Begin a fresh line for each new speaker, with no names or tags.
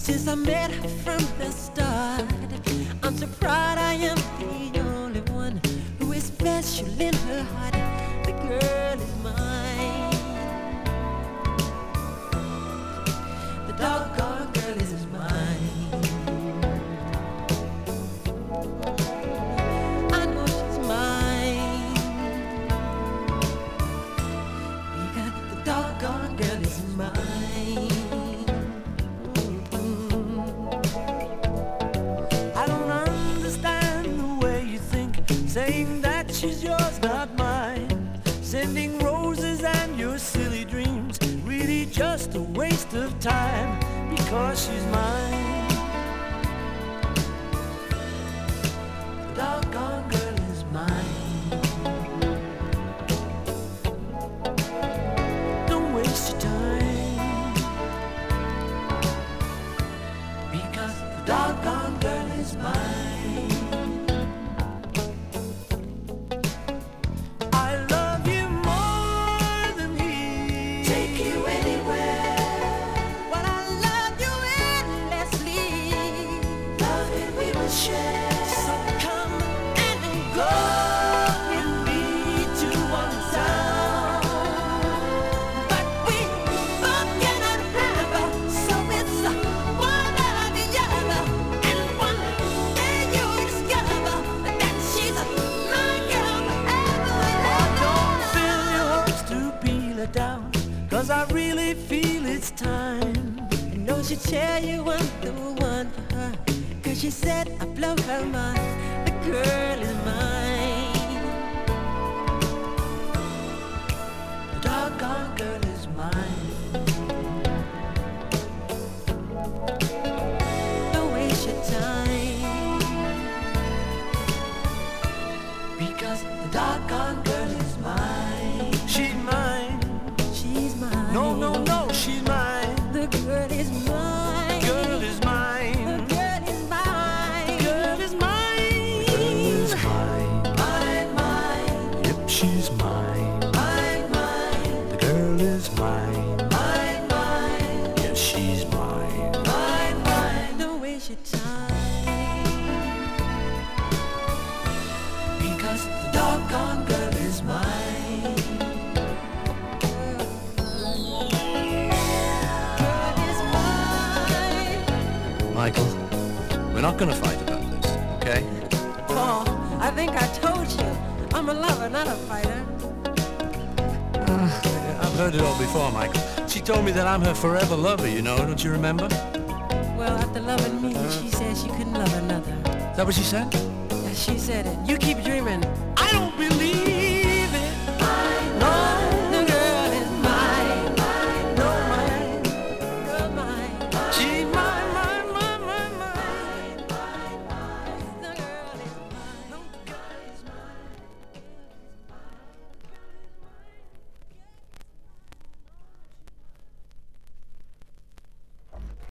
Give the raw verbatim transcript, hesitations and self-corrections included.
Since I met her from the start, I'm so proud I am the only one who is special in her heart. The girl is mine. The doggone girl is mine. I know she's mine because the doggone girl is mine.
Saying that she's yours, not mine. Sending roses and your silly dreams, really just a waste of time, because she's mine. The doggone girl is mine. Don't waste your time, because the doggone girl is mine. Cause I really feel it's time.
I know she'll tell you I'm the one for her, cause she said I blow her mind. The girl is mine.
The doggone girl is mine.
Don't waste your time,
because the doggone girl is mine. She's mine.
She's mine.
No, no, no, she's mine.
The girl is mine.
Girl is mine.
The girl is mine.
Girl is mine. Girl is mine.
Mine, mine.
Yep, she's mine.
Mine, mine.
The girl is mine.
Mine, mine.
Yes, she's mine.
Mine, mine. Don't waste your time,
because the doggone girl is mine. Michael, we're not gonna fight about this, okay?
Paul, I think I told you, I'm a lover, not a fighter.
Uh, I've heard it all before, Michael. She told me that I'm her forever lover, you know, don't you remember?
Well, after loving me, she said she couldn't love another.
Is that what she said?
Yeah, she said it. You keep dreaming.
I don't believe